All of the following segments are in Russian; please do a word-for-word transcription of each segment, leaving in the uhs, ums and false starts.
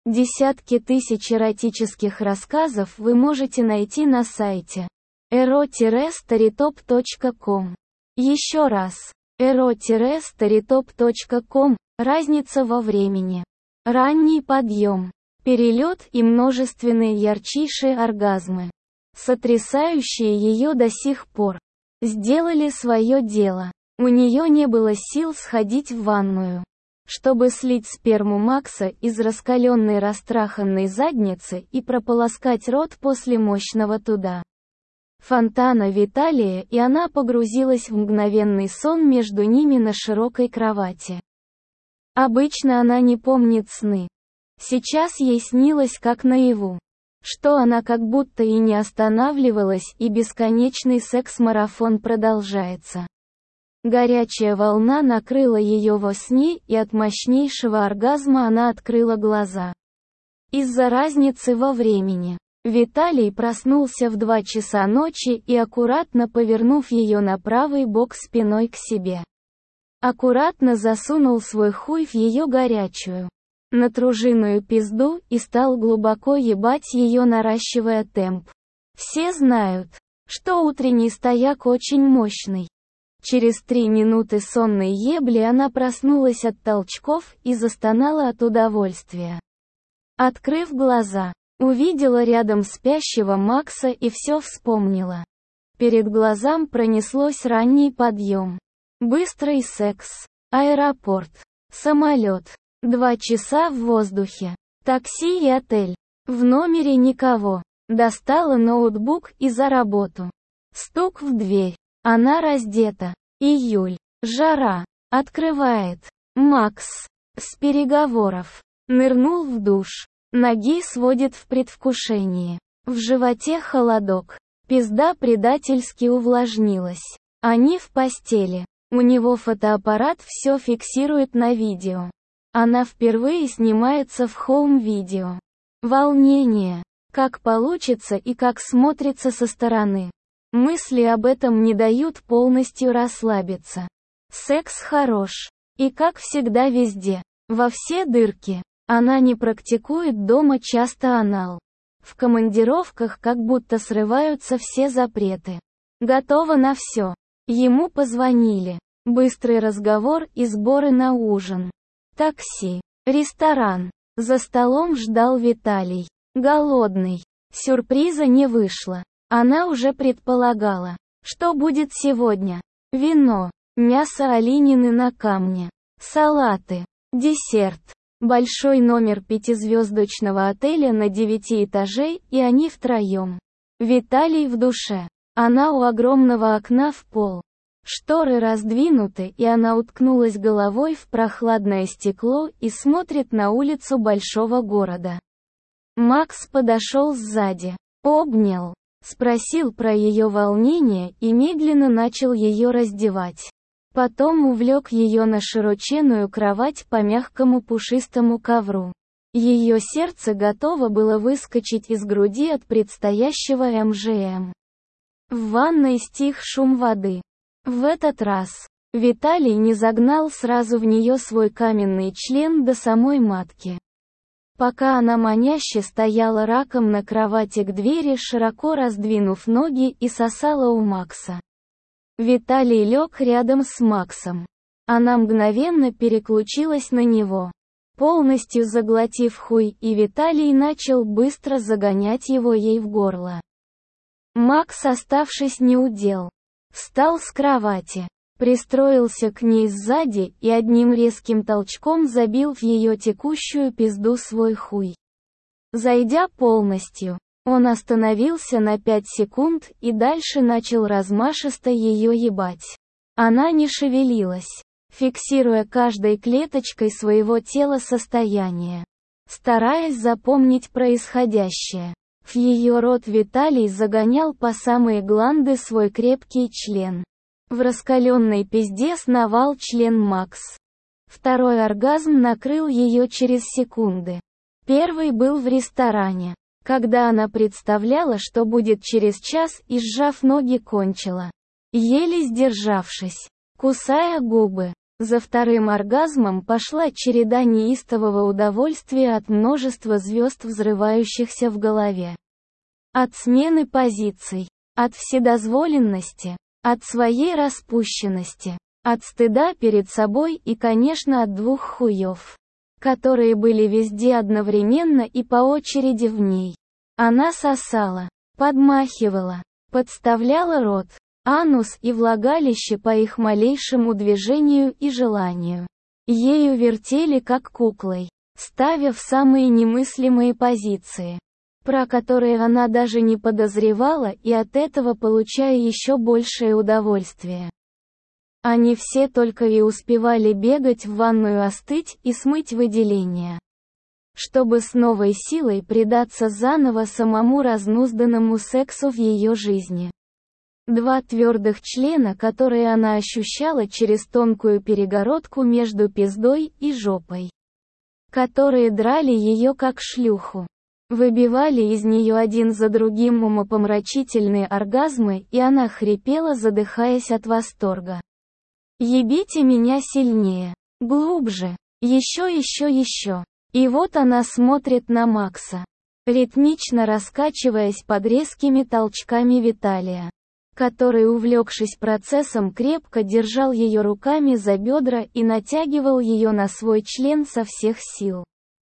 Десятки тысяч эротических рассказов вы можете найти на сайте эро старитоп точка ком. Еще раз. эро старитоп точка ком. Разница во времени. Ранний подъем. Перелет и множественные ярчайшие оргазмы, сотрясающие ее до сих пор, сделали свое дело. У нее не было сил сходить в ванную, чтобы слить сперму Макса из раскаленной растраханной задницы и прополоскать рот после мощного туда фонтана Виталия, и она погрузилась в мгновенный сон между ними на широкой кровати. Обычно она не помнит сны. Сейчас ей снилось как наяву, что она как будто и не останавливалась, и бесконечный секс-марафон продолжается. Горячая волна накрыла ее во сне, и от мощнейшего оргазма она открыла глаза. Из-за разницы во времени, Виталий проснулся в два часа ночи и, аккуратно повернув ее на правый бок спиной к себе, аккуратно засунул свой хуй в ее горячую, натруженную пизду и стал глубоко ебать ее, наращивая темп. Все знают, что утренний стояк очень мощный. Через три минуты сонной ебли она проснулась от толчков и застонала от удовольствия. Открыв глаза, увидела рядом спящего Макса и все вспомнила. Перед глазам пронеслось ранний подъем, быстрый секс, аэропорт, самолет, два часа в воздухе, такси и отель. В номере никого. Достала ноутбук и за работу. Стук в дверь. Она раздета. Июль. Жара. Открывает. Макс. С переговоров. Нырнул в душ. Ноги сводит в предвкушении. В животе холодок. Пизда предательски увлажнилась. Они в постели. У него фотоаппарат все фиксирует на видео. Она впервые снимается в хоум-видео. Волнение. Как получится и как смотрится со стороны. Мысли об этом не дают полностью расслабиться. Секс хорош. И как всегда везде. Во все дырки. Она не практикует дома часто анал. В командировках как будто срываются все запреты. Готова на все. Ему позвонили. Быстрый разговор и сборы на ужин. Такси. Ресторан. За столом ждал Виталий. Голодный. Сюрприза не вышло. Она уже предполагала, что будет сегодня. Вино, мясо оленины на камне, салаты, десерт. Большой номер пятизвездочного отеля на девяти этажей, и они втроем. Виталий в душе. Она у огромного окна в пол. Шторы раздвинуты, и она уткнулась головой в прохладное стекло и смотрит на улицу большого города. Макс подошел сзади, обнял, спросил про ее волнение и медленно начал ее раздевать. Потом увлек ее на широченную кровать по мягкому пушистому ковру. Ее сердце готово было выскочить из груди от предстоящего эм жэ эм. В ванной стих шум воды. В этот раз Виталий не загнал сразу в нее свой каменный член до самой матки. Пока она маняще стояла раком на кровати к двери, широко раздвинув ноги, и сосала у Макса. Виталий лег рядом с Максом. Она мгновенно переключилась на него, полностью заглотив хуй, и Виталий начал быстро загонять его ей в горло. Макс, оставшись неудел, встал с кровати, пристроился к ней сзади и одним резким толчком забил в ее текущую пизду свой хуй. Зайдя полностью, он остановился на пять секунд и дальше начал размашисто ее ебать. Она не шевелилась, фиксируя каждой клеточкой своего тела состояние, стараясь запомнить происходящее. В ее рот Виталий загонял по самые гланды свой крепкий член. В раскаленной пизде сновал член Макс. Второй оргазм накрыл ее через секунды. Первый был в ресторане, когда она представляла, что будет через час, и, сжав ноги, кончила, еле сдержавшись, кусая губы. За вторым оргазмом пошла череда неистового удовольствия от множества звезд, взрывающихся в голове. От смены позиций, от вседозволенности, от своей распущенности, от стыда перед собой и, конечно, от двух хуев, которые были везде одновременно и по очереди в ней. Она сосала, подмахивала, подставляла рот, анус и влагалище по их малейшему движению и желанию. Ею вертели как куклой, ставя в самые немыслимые позиции, про которые она даже не подозревала, и от этого получая еще большее удовольствие. Они все только и успевали бегать в ванную, остыть и смыть выделения, чтобы с новой силой предаться заново самому разнузданному сексу в ее жизни. Два твердых члена, которые она ощущала через тонкую перегородку между пиздой и жопой, которые драли ее как шлюху, выбивали из нее один за другим умопомрачительные оргазмы, и она хрипела, задыхаясь от восторга. «Ебите меня сильнее, глубже, еще, еще, еще». И вот она смотрит на Макса, ритмично раскачиваясь под резкими толчками Виталия, который, увлекшись процессом, крепко держал ее руками за бедра и натягивал ее на свой член со всех сил.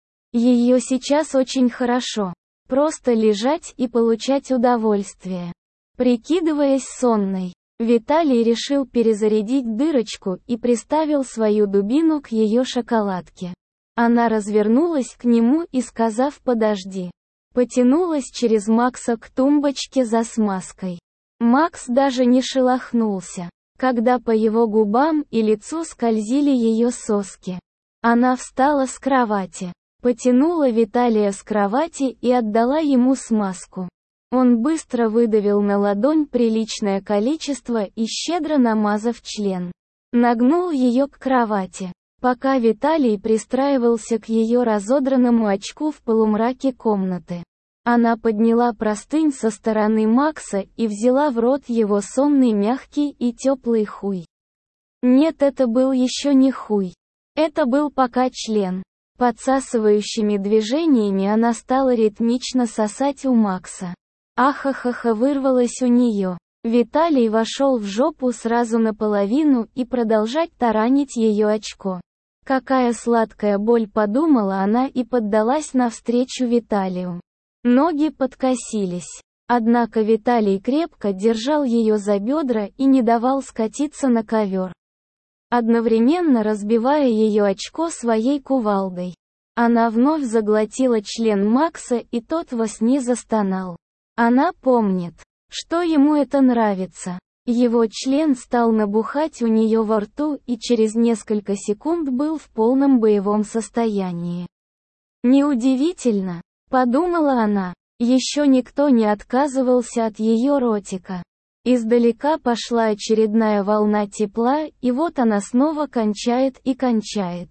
Ее сейчас очень хорошо просто лежать и получать удовольствие. Прикидываясь сонной, Виталий решил перезарядить дырочку и приставил свою дубину к ее шоколадке. Она развернулась к нему и, сказав «подожди», потянулась через Макса к тумбочке за смазкой. Макс даже не шелохнулся, когда по его губам и лицу скользили ее соски. Она встала с кровати, потянула Виталия с кровати и отдала ему смазку. Он быстро выдавил на ладонь приличное количество и, щедро намазав член, нагнул ее к кровати, пока Виталий пристраивался к ее разодранному очку в полумраке комнаты. Она подняла простынь со стороны Макса и взяла в рот его сонный, мягкий и теплый хуй. Нет, это был еще не хуй. Это был пока член. Подсасывающими движениями она стала ритмично сосать у Макса. Ахахаха вырвалось у нее. Виталий вошел в жопу сразу наполовину и продолжать таранить ее очко. Какая сладкая боль, подумала она и поддалась навстречу Виталию. Ноги подкосились. Однако Виталий крепко держал ее за бедра и не давал скатиться на ковер, одновременно разбивая ее очко своей кувалдой. Она вновь заглотила член Макса, и тот во сне застонал. Она помнит, что ему это нравится. Его член стал набухать у нее во рту и через несколько секунд был в полном боевом состоянии. Неудивительно, подумала она, еще никто не отказывался от ее ротика. Издалека пошла очередная волна тепла, и вот она снова кончает и кончает.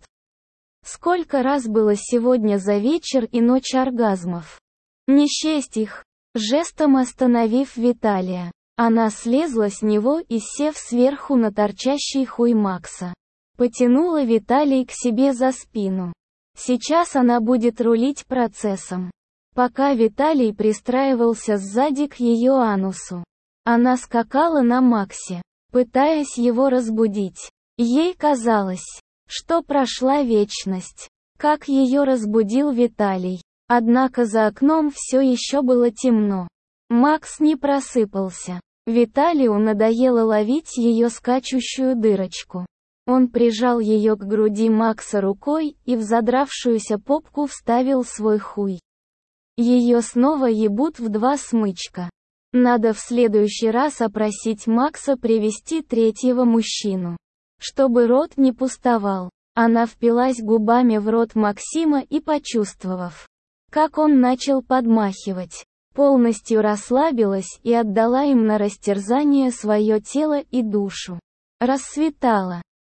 Сколько раз было сегодня за вечер и ночь оргазмов? Не счесть их. Жестом остановив Виталия, она слезла с него и, сев сверху на торчащий хуй Макса, потянула Виталий к себе за спину. Сейчас она будет рулить процессом. Пока Виталий пристраивался сзади к ее анусу, она скакала на Максе, пытаясь его разбудить. Ей казалось, что прошла вечность, как ее разбудил Виталий. Однако за окном все еще было темно. Макс не просыпался. Виталию надоело ловить ее скачущую дырочку. Он прижал ее к груди Макса рукой и в задравшуюся попку вставил свой хуй. Ее снова ебут в два смычка. Надо в следующий раз опросить Макса привести третьего мужчину, чтобы рот не пустовал. Она впилась губами в рот Максима и, почувствовав, как он начал подмахивать, полностью расслабилась и отдала им на растерзание свое тело и душу. Рассветало.